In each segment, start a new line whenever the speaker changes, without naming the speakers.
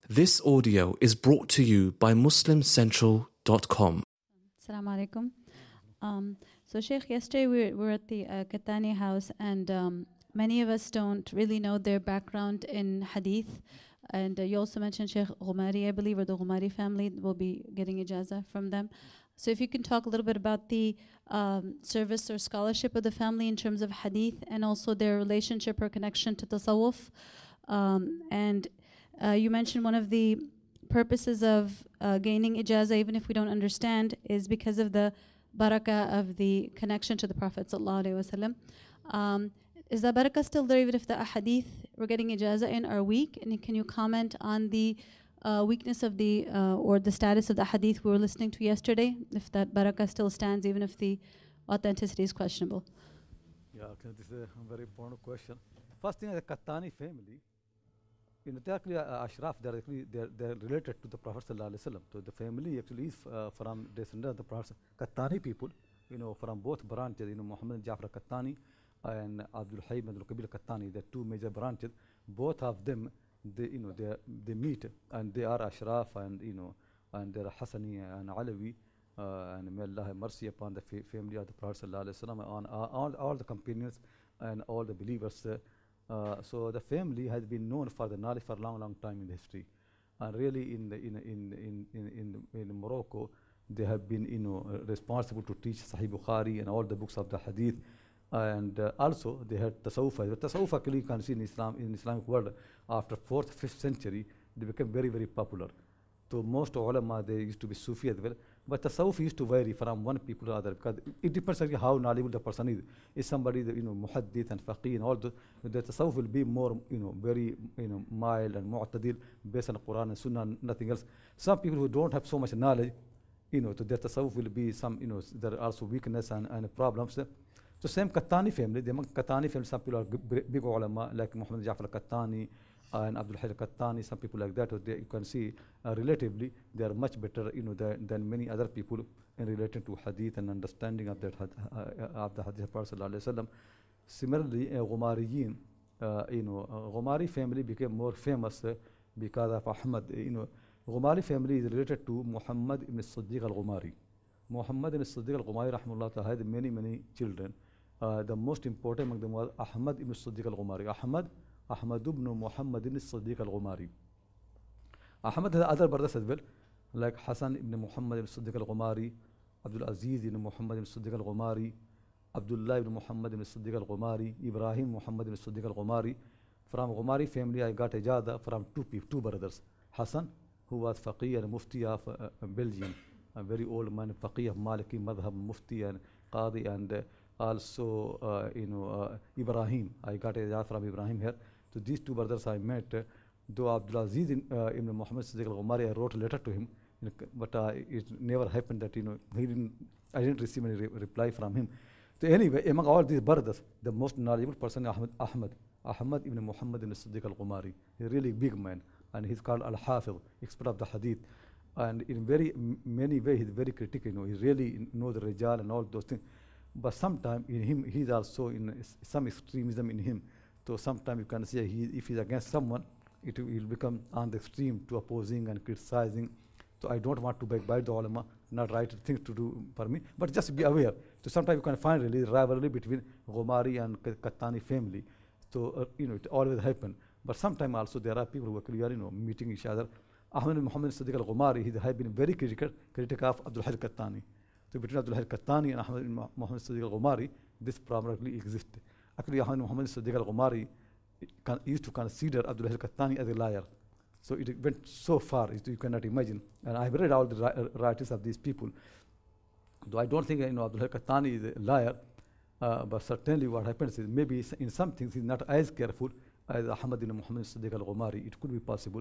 This audio is brought to you by MuslimCentral.com.
Assalamu alaikum. So Sheikh, yesterday we were at the Kattani house, and many of us don't really know their background in hadith. And you also mentioned Sheikh Ghumari, I believe, or the Ghumari family will be getting ijazah from them. So if you can talk a little bit about the service or scholarship of the family in terms of hadith, and also their relationship or connection to tasawwuf. You mentioned one of the purposes of gaining ijazah, even if we don't understand, is because of the barakah of the connection to the Prophet ﷺ. Is that barakah still there even if the ahadith we're getting ijazah in are weak? And can you comment on the weakness of the or the status of the hadith we were listening to yesterday, if that barakah still stands even if the authenticity is questionable?
Yeah, okay, this is a very important question. First thing, the Kattani family, they're actually Ashraf, they're related to the Prophet ﷺ. So the family actually is from descendant of the Prophet. Kattani people, from both branches, Muhammad Jafar Kattani and Abdul Hayy Abdul Kabir Kattani, the two major branches. Both of them, they meet, and they are Ashraf, and and they're Hassani and Alawi, and may Allah have mercy upon the family of the Prophet ﷺ, on all the companions and all the believers. So the family has been known for the knowledge for a long time in the history, and really in Morocco they have been responsible to teach Sahih Bukhari and all the books of the Hadith, and also they had tasawwuf. Tasawwuf actually you can see in Islamic world after 4th, 5th century they became very popular. So most ulama, they used to be Sufi as well, but tasawwuf used to vary from one people to other, because it depends on how knowledgeable the person is. Is somebody muhaddith and faqih and all the tasawwuf will be more very mild and mu'tadil based on the Quran and Sunnah, nothing else. Some people who don't have so much knowledge, to their tasawwuf will be some there are also weakness and problems. So same Kattani family, among Kattani family, some people are big ulama like Muhammad Jafar Kattani and Abdul Hayy Kattani, some people like that. You can see relatively they are much better than many other people in relating to hadith and understanding of that of the hadith of Prophet ﷺ. Similarly, Ghumariyin, Ghumari family became more famous because of Ahmad. Ghumari family is related to Muhammad ibn Siddiq al-Ghumari. Muhammad ibn Siddiq al-Ghumari rahimahullah had many children. The most important among them was Ahmad ibn Siddiq al-Ghumari. Ahmad ibn Muhammad ibn Siddiq al-Ghumari. Ahmad has other brothers as well, like Hassan ibn Muhammad ibn Siddiq al-Ghumari, Abdul Aziz ibn Muhammad ibn Siddiq al-Ghumari, Abdullah ibn Muhammad ibn Siddiq al-Ghumari, Ibrahim Muhammad ibn Siddiq al-Ghumari. From Ghumari family, I got ijazah from two brothers. Hassan, who was faqih and mufti of Belgium, a very old man, faqih of Maliki madhab, mufti and qadi, and also Ibrahim. I got ijazah from Ibrahim here. So these two brothers I met. Though Abdul Aziz ibn Muhammad Siddiq al-Ghumari, I wrote a letter to him, but it never happened that I didn't receive any reply from him. So anyway, among all these brothers, the most knowledgeable person is Ahmad ibn Muhammad ibn Siddiq al-Ghumari. He's a really big man, and he's called Al-Hafiz, expert of the Hadith. And in very many ways, he's very critical. He really knows the Rijal and all those things. But sometimes in him, he's also in some extremism in him. So sometimes you can say if he's against someone, it will become on the extreme to opposing and criticizing. So I don't want to backbite the ulama, not right things to do for me, but just be aware. So sometimes you can find really rivalry between Ghumari and Kattani family. So it always happen. But sometimes also there are people who actually are meeting each other. Ahmad Muhammad Siddiq al-Ghumari, he has been very critical of Abdul Hayy Kattani. So between Abdul Hayy Kattani and Ahmad Muhammad Siddiq al-Ghumari, this problem really exists. Actually, Ahmad Muhammad Siddiq al-Ghumari used to consider Abdul Hayy Kattani as a liar. So it went so far, you cannot imagine. And I've read all the writings of these people. Though I don't think Abdul Hayy Kattani is a liar, but certainly what happens is maybe in some things he's not as careful as Ahmad ibn Muhammad Siddiq al-Ghumari. It could be possible.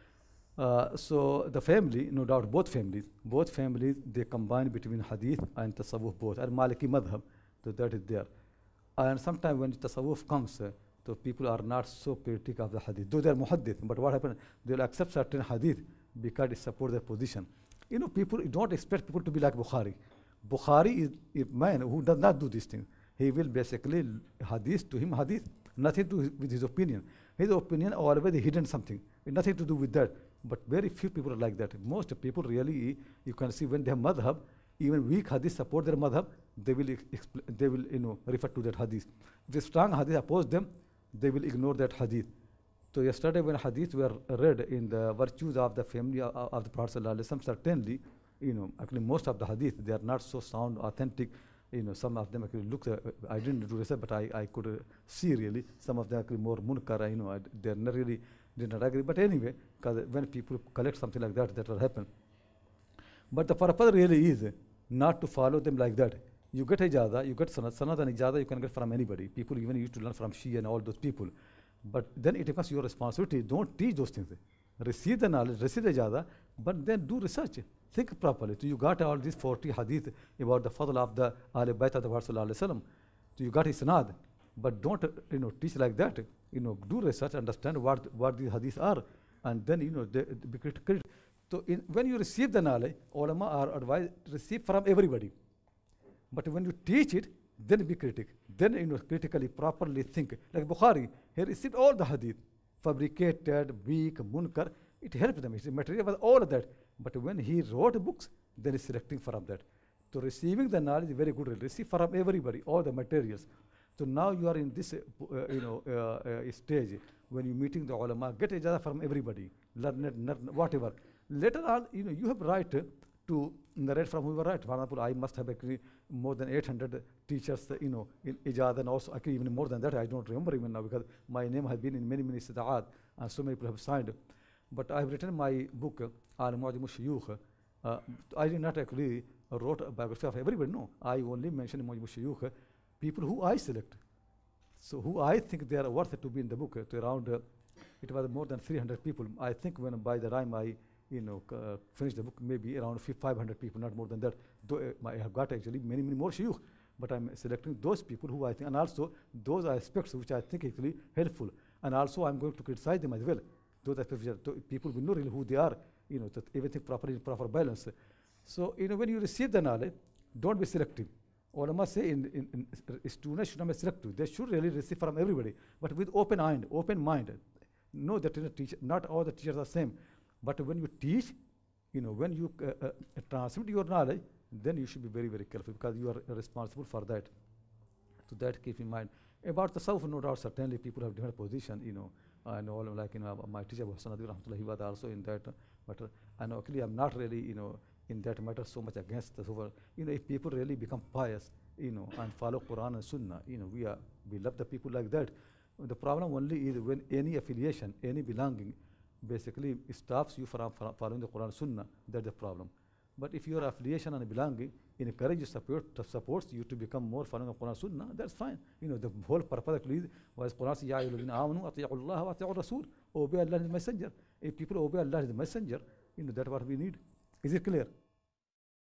So the family, no doubt, both families, they combine between hadith and tasawwuf both, and Maliki madhab, so that is there. And sometimes when tasawwuf comes, so people are not so critical of the hadith, though they are muhaddith, but what happens, they will accept certain hadith because it supports their position. People, you don't expect people to be like Bukhari. Bukhari is a man who does not do this thing. He will basically, hadith to him, hadith, nothing to do with his opinion. His opinion always hidden something, nothing to do with that. But very few people are like that. Most people really, you can see when they have madhab, even weak hadith support their madhab, they will refer to that hadith. If the strong hadith oppose them, they will ignore that hadith. So yesterday when hadith were read in the virtues of the family of the Prophet ﷺ, certainly, actually most of the hadith, they are not so sound, authentic. Some of them actually look, I didn't do research, but I could see really, some of them actually more munkar, they're not really, did not agree. But anyway, because when people collect something like that, that will happen. But the purpose really is not to follow them like that. You get ijazah, you get sanad and ijazah, you can get from anybody. People even used to learn from Shia and all those people. But then it becomes your responsibility. Don't teach those things. Receive the knowledge, receive the ijazah, but then do research. Think properly. So you got all these 40 hadith about the fadl of the Ahl Bayt of the Prophet ﷺ. So you got his sanad, but don't teach like that. Do research, understand what these hadiths are, and then be critical. So when you receive the knowledge, ulama are advised receive from everybody. But when you teach it, then be critic. Then critically, properly think. Like Bukhari, he received all the hadith, fabricated, weak, munkar. It helped them. His material was all of that. But when he wrote books, then he's selecting from that. So receiving the knowledge is very good. Receive from everybody, all the materials. So now you are in this, stage when you're meeting the ulama, get ijazah from everybody, learn it, whatever. Later on, you have right to narrate from whoever right. For example, I must have actually more than 800 teachers, in ijazah, and also actually even more than that. I don't remember even now because my name has been in many istida'at, and so many people have signed. But I have written my book, Al-Mu'jam al-Shuyukh. I did not actually wrote a biography of everybody. No, I only mentioned Mu'jam al-Shuyukh, people who I select. So who I think they are worth to be in the book. To around, it was more than 300 people. I think when by the time I finished the book, maybe around 500 people, not more than that. Though I have got actually many more shuyukh, but I'm selecting those people who I think, and also those aspects which I think actually helpful. And also I'm going to criticize them as well. Those aspects which people will know really who they are, that everything properly in proper balance. So when you receive the knowledge, don't be selective. Ulama say in students should not be selective. They should really receive from everybody, but with open mind. Know that not all the teachers are same. But when you teach, when you transmit your knowledge, then you should be very, very careful because you are responsible for that. So that keep in mind. About the South, no doubt, certainly people have different position, I know, like, my teacher was Sanadi Rahmatullah, he was also in that matter. And actually, I'm not really, in that matter so much against the over. If people really become pious, and follow Quran and Sunnah, we love the people like that. The problem only is when any affiliation, any belonging, basically stops you from following the Quran and Sunnah. That's the problem. But if your affiliation and belonging encourages supports you to become more following of Quran and Sunnah, that's fine. The whole purpose actually was Quran says, Ya ayyuhalladhina amanu ati'u Allah wa ati'u Rasul. Obey Allah and His Messenger. If people obey Allah and His Messenger, that's what we need. Is it clear?